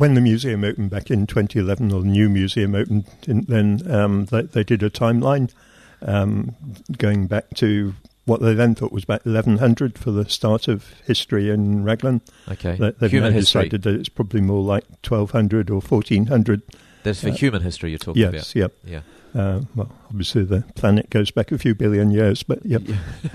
when the museum opened back in 2011, or the new museum opened, then they did a timeline going back to what they then thought was about 1100 for the start of history in Raglan. Okay. They've human now history. decided that it's probably more like 1200 or 1400. That's for human history you're talking about. Yes, yep. Yeah. Well, obviously the planet goes back a few billion years, but yep.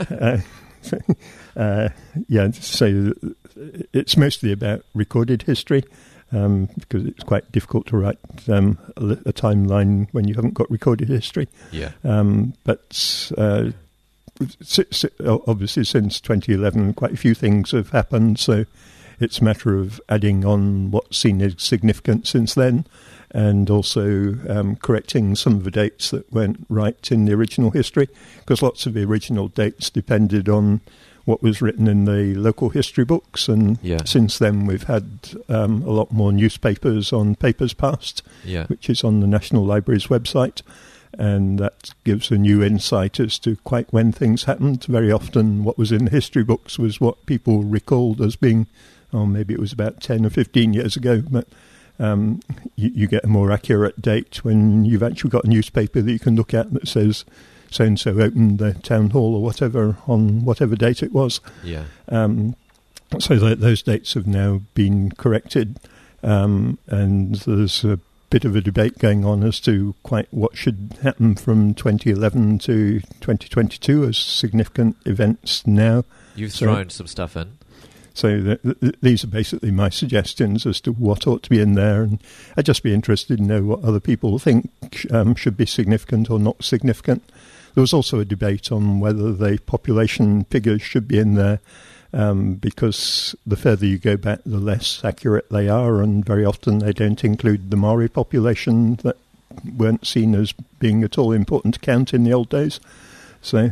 So it's mostly about recorded history, because it's quite difficult to write a timeline when you haven't got recorded history. Yeah. But obviously since 2011, quite a few things have happened, so it's a matter of adding on what's seen as significant since then, and also correcting some of the dates that weren't right in the original history, because lots of the original dates depended on what was written in the local history books, and since then we've had a lot more newspapers on Papers Past, which is on the National Library's website, and that gives a new insight as to quite when things happened. Very often what was in the history books was what people recalled as being, maybe it was about 10 or 15 years ago, but you get a more accurate date when you've actually got a newspaper that you can look at that says so-and-so opened the town hall or whatever on whatever date it was. Yeah. So those dates have now been corrected, and there's a bit of a debate going on as to quite what should happen from 2011 to 2022 as significant events now. You've thrown some stuff in. So these are basically my suggestions as to what ought to be in there, and I'd just be interested to know what other people think should be significant or not significant. There was also a debate on whether the population figures should be in there, because the further you go back, the less accurate they are, and very often they don't include the Maori population that weren't seen as being at all important to count in the old days. So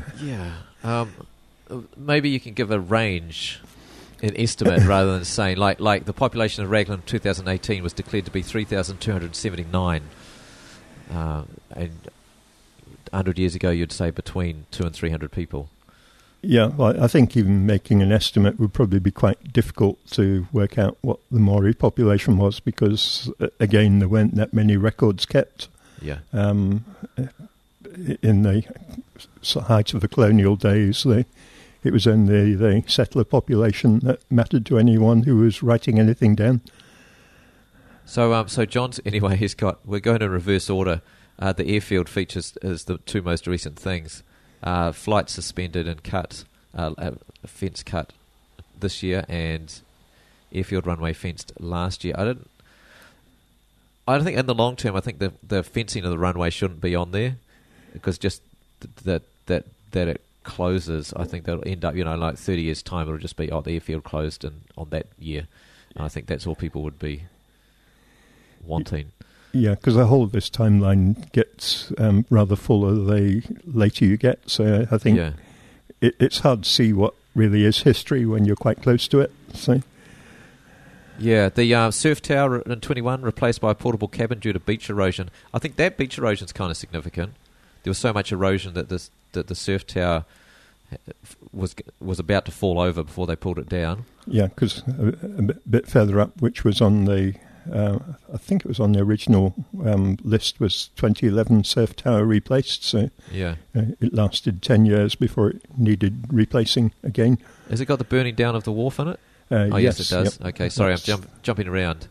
maybe you can give a range, an estimate, rather than saying like the population of Raglan in 2018 was declared to be 3,279, and 100 years ago you'd say between 200 and 300 people. Yeah, well, I think even making an estimate would probably be quite difficult to work out what the Maori population was, because again there weren't that many records kept. Yeah. In the height of the colonial days, it was only the settler population that mattered to anyone who was writing anything down. So John's, anyway, we're going in reverse order. The airfield features as the two most recent things. Flight suspended and cut, fence cut this year, and airfield runway fenced last year. I don't think in the long term, I think the fencing of the runway shouldn't be on there, because just that it closes. I think that'll end up, like 30 years' time, it'll just be, the airfield closed and on that year. And I think that's all people would be wanting. Yeah, because the whole of this timeline gets rather fuller the later you get. So I think it's hard to see what really is history when you're quite close to it. So. Yeah, the surf tower in 21 replaced by a portable cabin due to beach erosion. I think that beach erosion is kind of significant. There was so much erosion that the surf tower was about to fall over before they pulled it down. Yeah, because a bit further up, which was on the... I think it was on the original list, was 2011 surf tower replaced, so it lasted 10 years before it needed replacing again. Has it got the burning down of the wharf in it? Yes, it does. Yep. Okay, sorry, I'm jumping around.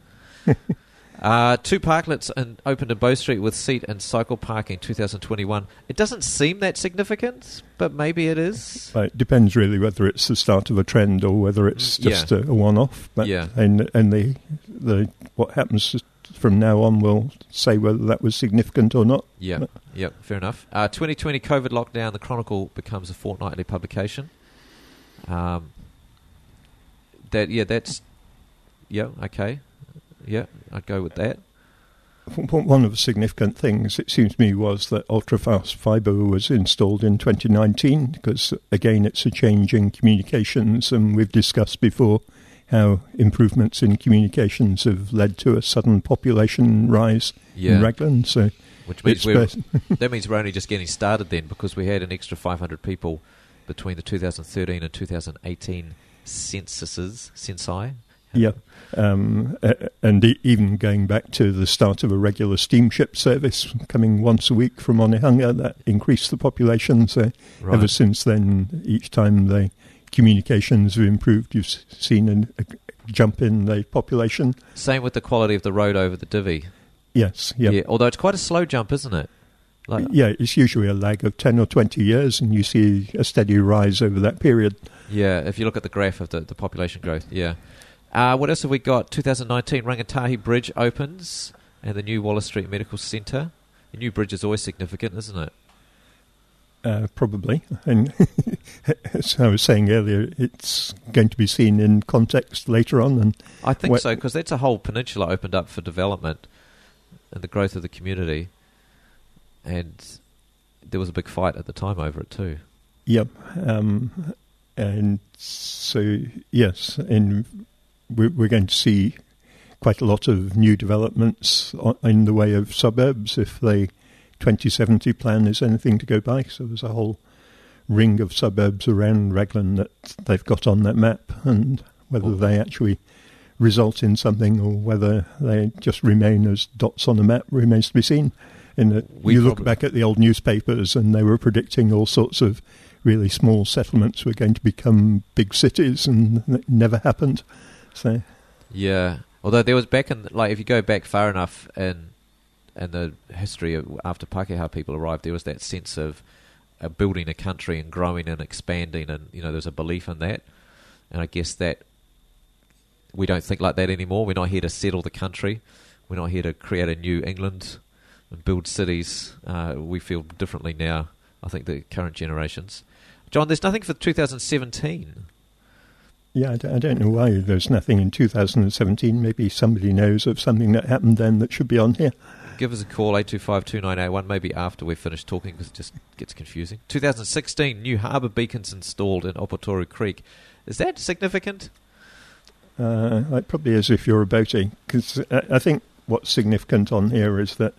2 parklets opened in Bow Street with seat and cycle parking 2021. It doesn't seem that significant, but maybe it is. It depends really whether it's the start of a trend or whether it's just a one-off. But and the what happens from now on will say whether that was significant or not. Yeah, fair enough. 2020 COVID lockdown. The Chronicle becomes a fortnightly publication. Okay. Yeah, I'd go with that. One of the significant things, it seems to me, was that ultrafast fibre was installed in 2019, because, again, it's a change in communications, and we've discussed before how improvements in communications have led to a sudden population rise in Raglan. So, which means that means we're only just getting started then, because we had an extra 500 people between the 2013 and 2018 censi, Yeah. And even going back to the start of a regular steamship service coming once a week from Onehunga, that increased the population. So ever since then, each time the communications have improved, you've seen a jump in the population. Same with the quality of the road over the Divvy. Yes. Yep. Yeah. Although it's quite a slow jump, isn't it? Yeah, it's usually a lag of 10 or 20 years, and you see a steady rise over that period. Yeah, if you look at the graph of the population growth, yeah. What else have we got? 2019 Rangatahi Bridge opens, and the new Wallace Street Medical Centre. The new bridge is always significant, isn't it? Probably. And as I was saying earlier, it's going to be seen in context later on. And I think so, because that's a whole peninsula opened up for development and the growth of the community. And there was a big fight at the time over it too. Yep. And so, yes, and we're going to see quite a lot of new developments in the way of suburbs if the 2070 plan is anything to go by. So there's a whole ring of suburbs around Raglan that they've got on that map, and whether they actually result in something or whether they just remain as dots on the map remains to be seen. In that you look back at the old newspapers and they were predicting all sorts of really small settlements were going to become big cities, and it never happened. So yeah, although there was back in, like, if you go back far enough in the history of after Pākehā people arrived, there was that sense of building a country and growing and expanding, and there's a belief in that. And I guess that we don't think like that anymore. We're not here to settle the country. We're not here to create a new England and build cities. We feel differently now, I think, the current generations. John, there's nothing for 2017. Yeah, I don't know why there's nothing in 2017. Maybe somebody knows of something that happened then that should be on here. Give us a call, 825-2981, maybe after we've finished talking, because it just gets confusing. 2016, new harbour beacons installed in Opotoru Creek. Is that significant? It probably is if you're a boatie, because I think what's significant on here is that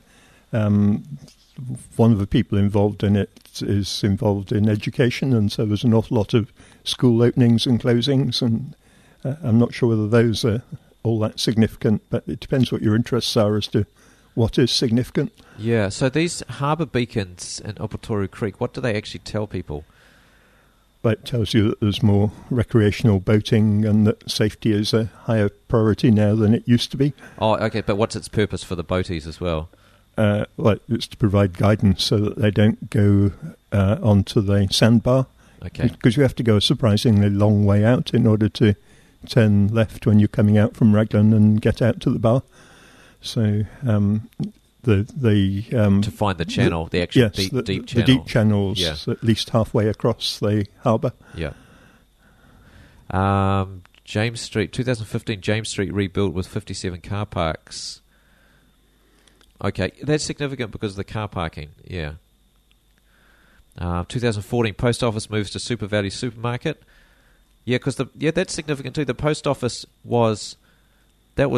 one of the people involved in it is involved in education, and so there's an awful lot of school openings and closings, and I'm not sure whether those are all that significant, but it depends what your interests are as to what is significant. Yeah, so these harbour beacons in Opotoru Creek, what do they actually tell people? It tells you that there's more recreational boating and that safety is a higher priority now than it used to be. Oh, okay, but what's its purpose for the boaties as well? It's to provide guidance so that they don't go onto the sandbar. Okay. Because you have to go a surprisingly long way out in order to turn left when you're coming out from Raglan and get out to the bar. So to find the channel, the actual deep channel. The deep channel's at least halfway across the harbour. Yeah. James Street, 2015 James Street rebuilt with 57 car parks. Okay, that's significant because of the car parking, yeah. 2014 Post Office moves to Super Value Supermarket. Yeah, because that's significant too. The Post Office was the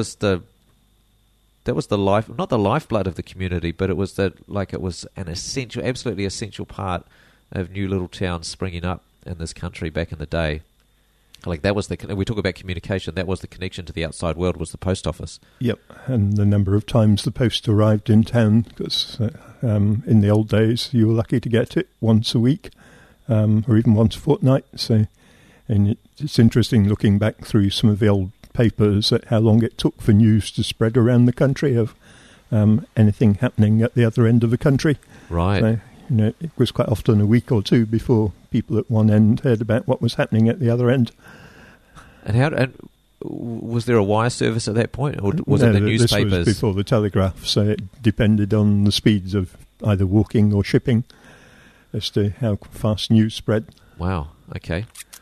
life, not the lifeblood of the community, but it was an essential, absolutely essential part of new little towns springing up in this country back in the day. Like that was we talk about communication. That was the connection to the outside world. Was the post office? Yep, and the number of times the post arrived in town, because in the old days you were lucky to get it once a week, or even once a fortnight. So, and it's interesting looking back through some of the old papers at how long it took for news to spread around the country of anything happening at the other end of the country. Right. So, it was quite often a week or two before people at one end heard about what was happening at the other end. And was there a wire service at that point, or was it the newspapers? This was before the telegraph, so it depended on the speeds of either walking or shipping as to how fast news spread. Wow, okay.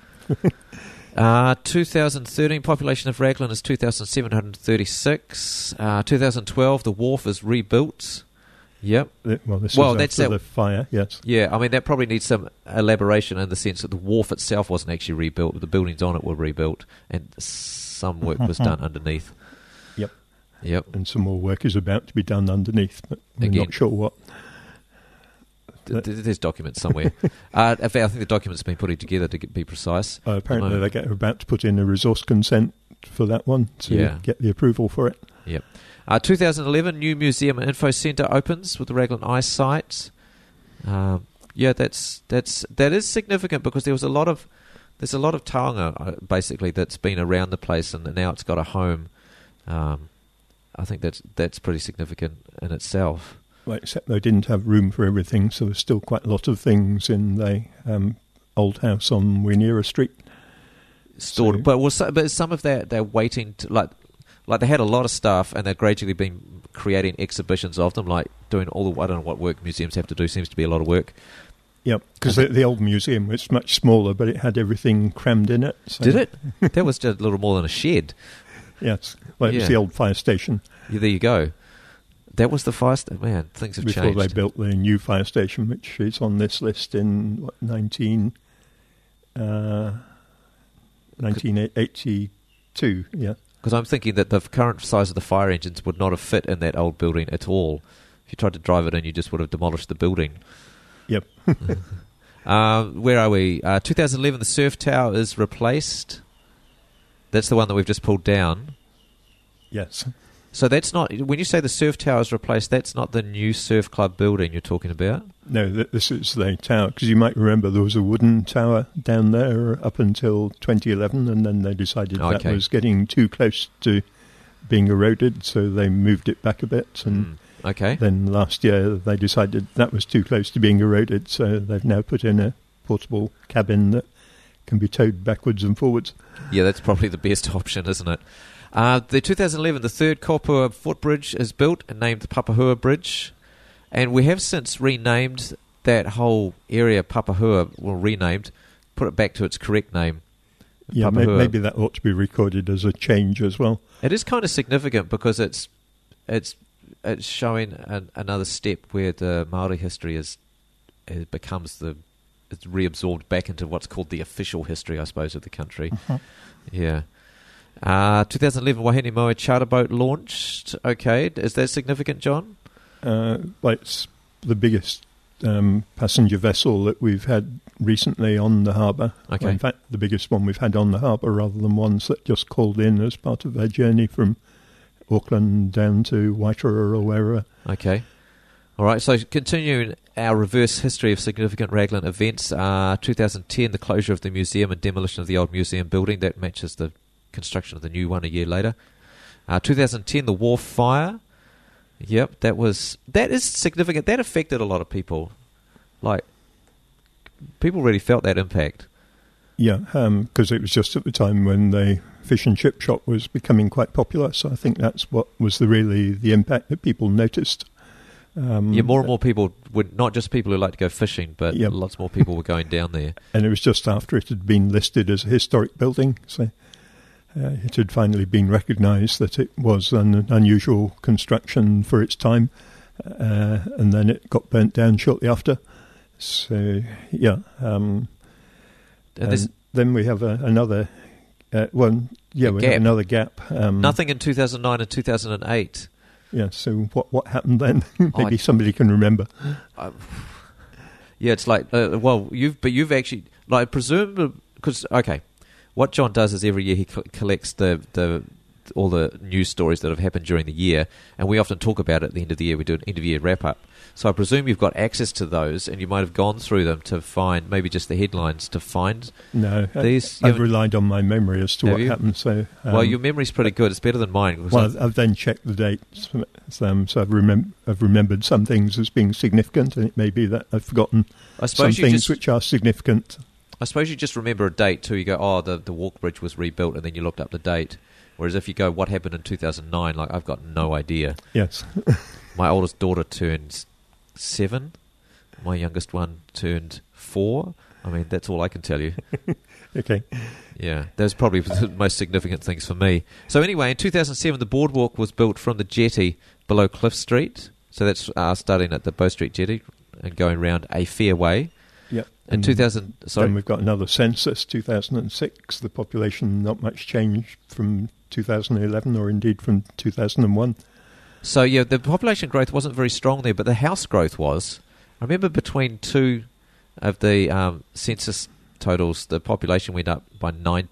2013, population of Raglan is 2,736. 2012, the wharf is rebuilt. Yep. Well, this was after the fire, yes. Yeah, I mean, that probably needs some elaboration in the sense that the wharf itself wasn't actually rebuilt, but the buildings on it were rebuilt, and some work was done underneath. Yep. And some more work is about to be done underneath, but we're not sure what. There's documents somewhere. I think the document's been putting together, to be precise. Apparently they're about to put in a resource consent for that one to get the approval for it. Yep. 2011, new museum and info centre opens with the Raglan Ice site. That is significant because there's a lot of taonga basically that's been around the place, and now it's got a home. I think that's pretty significant in itself. Well, except they didn't have room for everything, so there's still quite a lot of things in the old house on Wyneera Street. Stored, but some of that they're waiting to like they had a lot of stuff, and they've gradually been creating exhibitions of them, like doing all the, I don't know what work museums have to do, seems to be a lot of work. Yep, because the old museum was much smaller, but it had everything crammed in it. So. Did it? That was just a little more than a shed. Yes, well, it was the old fire station. Yeah, there you go. That was the fire station. Man, things have changed. Before they built the new fire station, which is on this list in 1982, yeah. Because I'm thinking that the current size of the fire engines would not have fit in that old building at all. If you tried to drive it in, you just would have demolished the building. Yep. Where are we? 2011, the surf tower is replaced. That's the one that we've just pulled down. Yes. So that's not, when you say the surf tower is replaced, that's not the new surf club building you're talking about? No, this is the tower, because you might remember there was a wooden tower down there up until 2011, and then they decided that was getting too close to being eroded, so they moved it back a bit, and then last year they decided that was too close to being eroded, so they've now put in a portable cabin that can be towed backwards and forwards. Yeah, that's probably the best option, isn't it? The 2011, the third Kopua footbridge is built and named the Papahua Bridge. And we have since renamed that whole area Papahua, renamed, put it back to its correct name. Yeah, maybe that ought to be recorded as a change as well. It is kind of significant because it's showing another step where the Māori history it's reabsorbed back into what's called the official history, I suppose, of the country. Uh-huh. Yeah. 2011, Wahine Moe charter boat launched. Okay, is that significant, John? Well, it's the biggest passenger vessel that we've had recently on the harbour. Okay. Well, in fact, the biggest one we've had on the harbour, rather than ones that just called in as part of their journey from Auckland down to Waitara or wherever. Okay. All right, so continuing our reverse history of significant Raglan events, 2010, the closure of the museum and demolition of the old museum building. That matches the construction of the new one a year later. 2010, the wharf fire. Yep, that is significant. That affected a lot of people. Like, people really felt that impact. Yeah, because it was just at the time when the fish and chip shop was becoming quite popular. So I think that's what was the impact that people noticed. More and more people would, not just people who like to go fishing, but lots more people were going down there. And it was just after it had been listed as a historic building, so it had finally been recognised that it was an unusual construction for its time, and then it got burnt down shortly after. So, yeah. And then we have another one. Yeah, we have another gap. Nothing in 2009 and 2008. Yeah, so what happened then? Maybe somebody can remember. Yeah, it's like, you've actually, like, presumed, because, okay, what John does is every year he collects all the news stories that have happened during the year, and we often talk about it at the end of the year. We do an end-of-year wrap-up. So I presume you've got access to those, and you might have gone through them to find, maybe just the headlines to find these. I've relied on my memory as to what happened. So, well, your memory's pretty good. It's better than mine. Well, I've then checked the dates, so I've remembered some things as being significant, and it may be that I've forgotten some things which are significant. I suppose you just remember a date too. You go, the walk bridge was rebuilt, and then you looked up the date. Whereas if you go, what happened in 2009, like, I've got no idea. Yes. My oldest daughter turned 7. My youngest one turned 4. I mean, that's all I can tell you. Okay. Yeah, those are probably the most significant things for me. So anyway, in 2007, the boardwalk was built from the jetty below Cliff Street. So that's starting at the Bow Street jetty and going round a fairway. Yep. In 2000, sorry. Then we've got another census, 2006. The population not much changed from 2011 or indeed from 2001. So, yeah, the population growth wasn't very strong there, but the house growth was. I remember between two of the census totals, the population went up by 90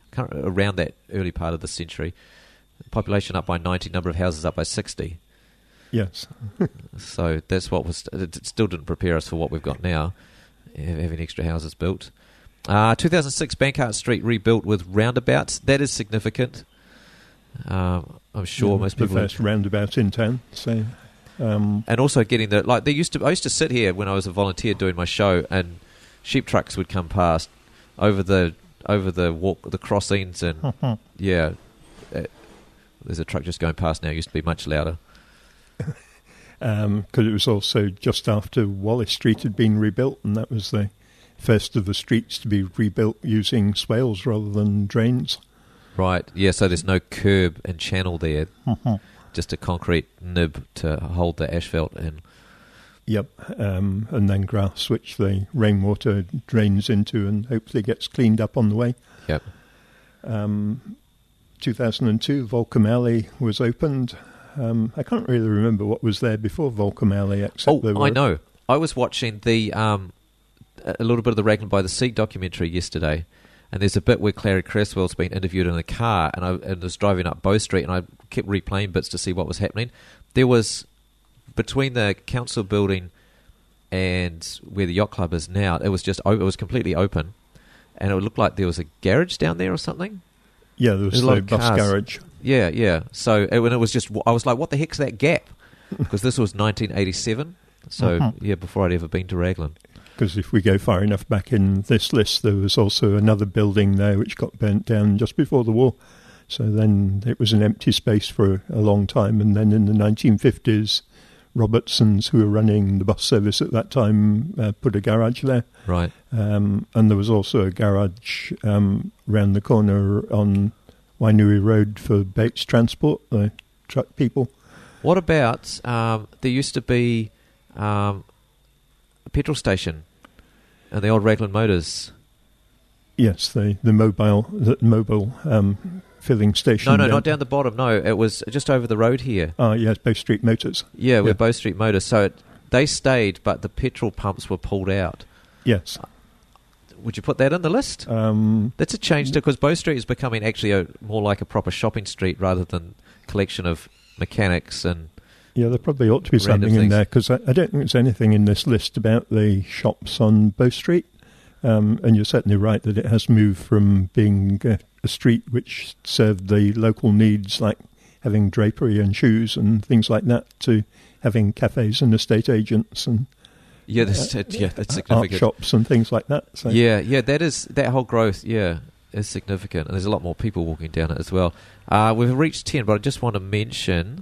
around that early part of the century. Population up by 90, number of houses up by 60. Yes. So that's what was. It still didn't prepare us for what we've got now, having extra houses built. 2006, Bankart Street rebuilt with roundabouts. That is significant. I'm sure most people. The first roundabout in town. So, and also getting the I used to sit here when I was a volunteer doing my show, and sheep trucks would come past over the crossings, and yeah, there's a truck just going past now. It used to be much louder. Because it was also just after Wallace Street had been rebuilt, and that was the first of the streets to be rebuilt using swales rather than drains. Right, yeah, so there's no curb and channel there, just a concrete nib to hold the asphalt in. Yep, and then grass, which the rainwater drains into and hopefully gets cleaned up on the way. Yep. 2002, Volcom Alley was opened. I can't really remember what was there before Volcom Alley, except I know. I was watching the a little bit of the Raglan by the Sea documentary yesterday, and there's a bit where Clary Cresswell's been interviewed in a car, and I was driving up Bow Street, and I kept replaying bits to see what was happening. There was, between the council building and where the yacht club is now, it was completely open, and it looked like there was a garage down there or something. Yeah, there was a bus garage. Yeah. So when it was just, I was like, what the heck's that gap? Because this was 1987. So, yeah, before I'd ever been to Raglan. Because if we go far enough back in this list, there was also another building there which got burnt down just before the war. So then it was an empty space for a long time. And then in the 1950s, Robertsons, who were running the bus service at that time, put a garage there. Right. And there was also a garage round the corner on Wainui Road for Bates Transport, the truck people. What about, there used to be a petrol station and the old Raglan Motors. Yes, the mobile filling station. No, not down the bottom. No, it was just over the road here. Oh, yes, Bow Street Motors. Yeah, we're Bow Street Motors. So they stayed, but the petrol pumps were pulled out. Yes. Would you put that in the list? That's a change, because Bow Street is becoming actually more like a proper shopping street rather than collection of mechanics and. Yeah, there probably ought to be something in there, because I don't think there's anything in this list about the shops on Bow Street. And you're certainly right that it has moved from being a street which served the local needs, like having drapery and shoes and things like that, to having cafes and estate agents and that's significant. Art shops and things like that. So. Yeah, that whole growth, is significant, and there's a lot more people walking down it as well. We've reached 10, but I just want to mention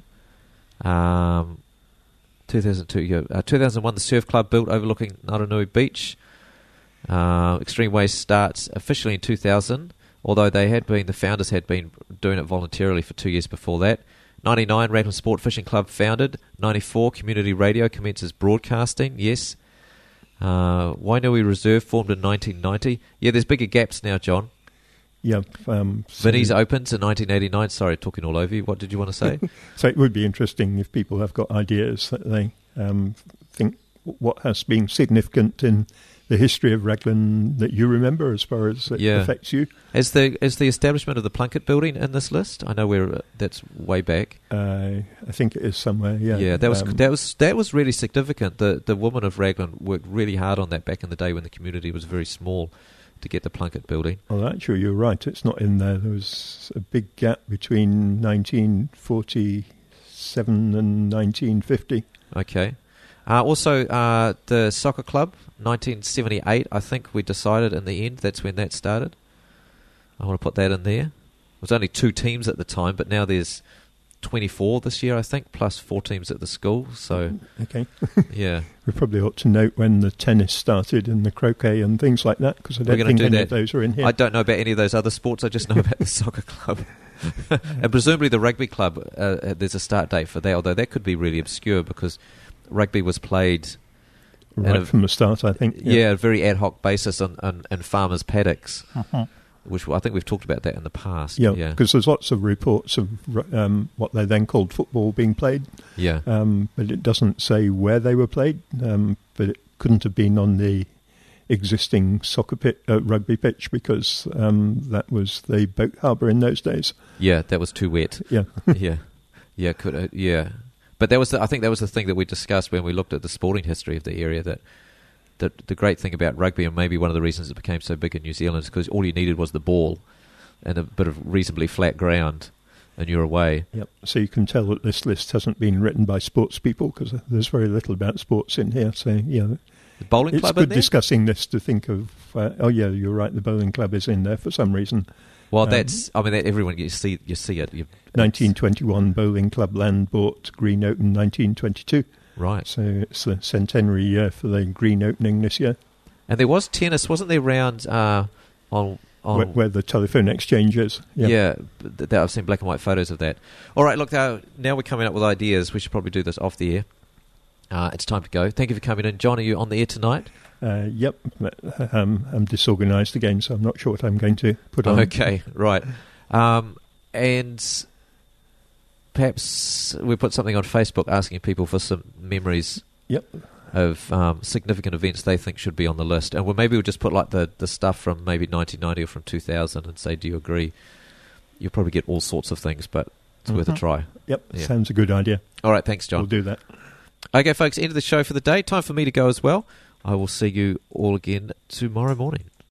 2002, 2001, the Surf Club built overlooking Naranui Beach. Extreme Waste starts officially in 2000, although the founders had been doing it voluntarily for 2 years before that. 99, Raglan Sport Fishing Club founded. 94, Community Radio commences broadcasting. Yes. Wainui Reserve formed in 1990. Yeah, there's bigger gaps now, John. Yeah. Vinnie's opens in 1989. Sorry, talking all over you. What did you want to say? So it would be interesting if people have got ideas that they think what has been significant in the history of Raglan that you remember as far as it affects you. Is the establishment of the Plunkett building in this list? I know that's way back. I think it is somewhere. Yeah. Yeah, that was really significant. The women of Raglan worked really hard on that back in the day when the community was very small to get the Plunkett building. Well, actually, you're right. It's not in there. There was a big gap between 1947 and 1950. Okay. Also, the soccer club, 1978, I think we decided in the end that's when that started. I want to put that in there. There was only 2 teams at the time, but now there's 24 this year, I think, plus 4 teams at the school. So, okay. Yeah. We probably ought to note when the tennis started and the croquet and things like that, because I don't think any of those are in here. I don't know about any of those other sports. I just know about the soccer club. And presumably the rugby club, there's a start date for that, although that could be really obscure because rugby was played right from the start, I think. Yeah, a very ad hoc basis on farmers' paddocks, which I think we've talked about that in the past. Yeah, because there's lots of reports of what they then called football being played. Yeah. But it doesn't say where they were played, but it couldn't have been on the existing rugby pitch because that was the boat harbour in those days. Yeah, that was too wet. Yeah. Yeah. But I think that was the thing that we discussed when we looked at the sporting history of the area, that the great thing about rugby, and maybe one of the reasons it became so big in New Zealand, is because all you needed was the ball and a bit of reasonably flat ground, and you're away. Yep. So you can tell that this list hasn't been written by sports people because there's very little about sports in here. So, yeah. The bowling it's club good in there? discussing this to think of, you're right, the bowling club is in there for some reason. Well, everyone, you see it. 1921 Bowling Club land bought Green Open 1922. Right. So it's the centenary year for the Green opening this year. And there was tennis, wasn't there, round on where the telephone exchange is. Yeah, I've seen black and white photos of that. All right, look, now we're coming up with ideas. We should probably do this off the air. It's time to go. Thank you for coming in. John, are you on the air tonight? Yep. I'm disorganised again, so I'm not sure what I'm going to put on. Okay, right. And perhaps we put something on Facebook asking people for some memories of significant events they think should be on the list. And maybe we'll just put like the stuff from maybe 1990 or from 2000 and say, do you agree? You'll probably get all sorts of things, but it's worth a try. Yep, sounds a good idea. All right, thanks, John. We'll do that. Okay, folks, end of the show for the day. Time for me to go as well. I will see you all again tomorrow morning.